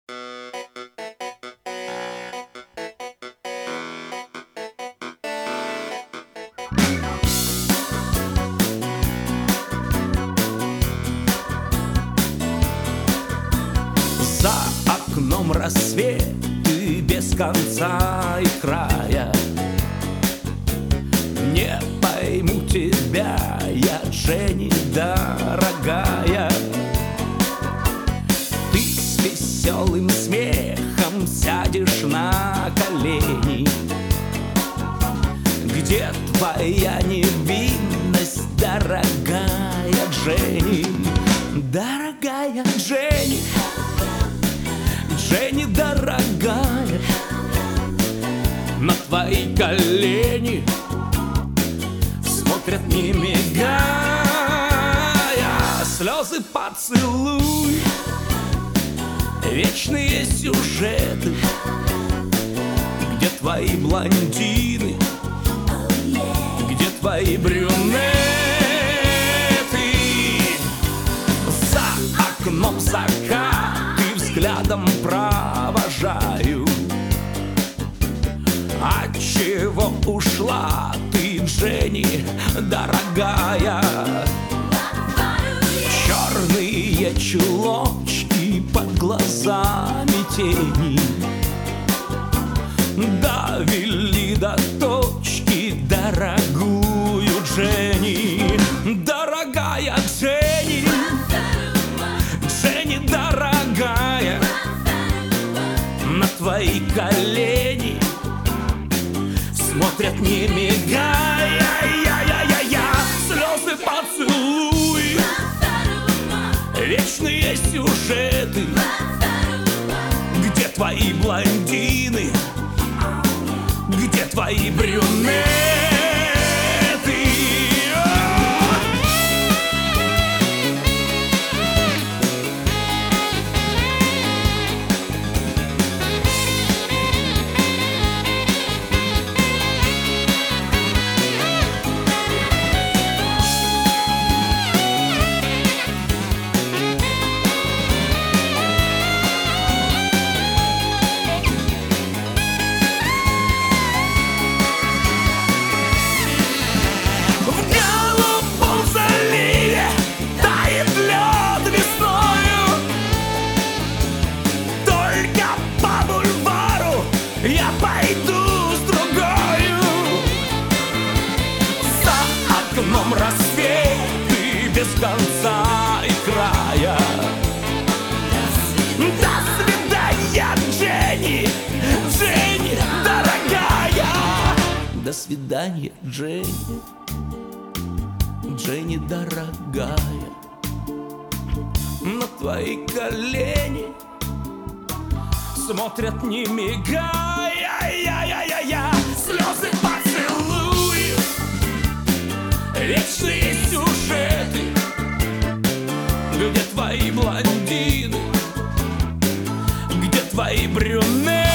За окном рассвет и без конца и края. Не пойму тебя я, Дженни, дорогая. Ты с веселым смехом сядешь на колени. Где твоя невинность, дорогая Дженни? Дорогая Дженни, Дженни, дорогая, на твои колени смотрят не мигая. Слезы, поцелуй, вечные сюжеты. Где твои блондины, где твои брюнеты? За окном закат и взглядом провожаю. Отчего ушла ты, Дженни, дорогая? Черные чулочки, под глазами тени довели до точки дорогую Дженни. Дорогая Дженни, Дженни, дорогая, на твои колени смотрят не мигая. Слезы, поцелуй, вечные сюжеты. Где твои блондины, где твои брюнеты? Я пойду с другою. За окном рассвет и без конца и края. До свидания, Дженни, Дженни, дорогая. До свидания, Дженни, Дженни, дорогая. На твои колени смотрят не мигая. Слезы, поцелуй, вечные сюжеты. Где твои блондины, где твои брюнеты?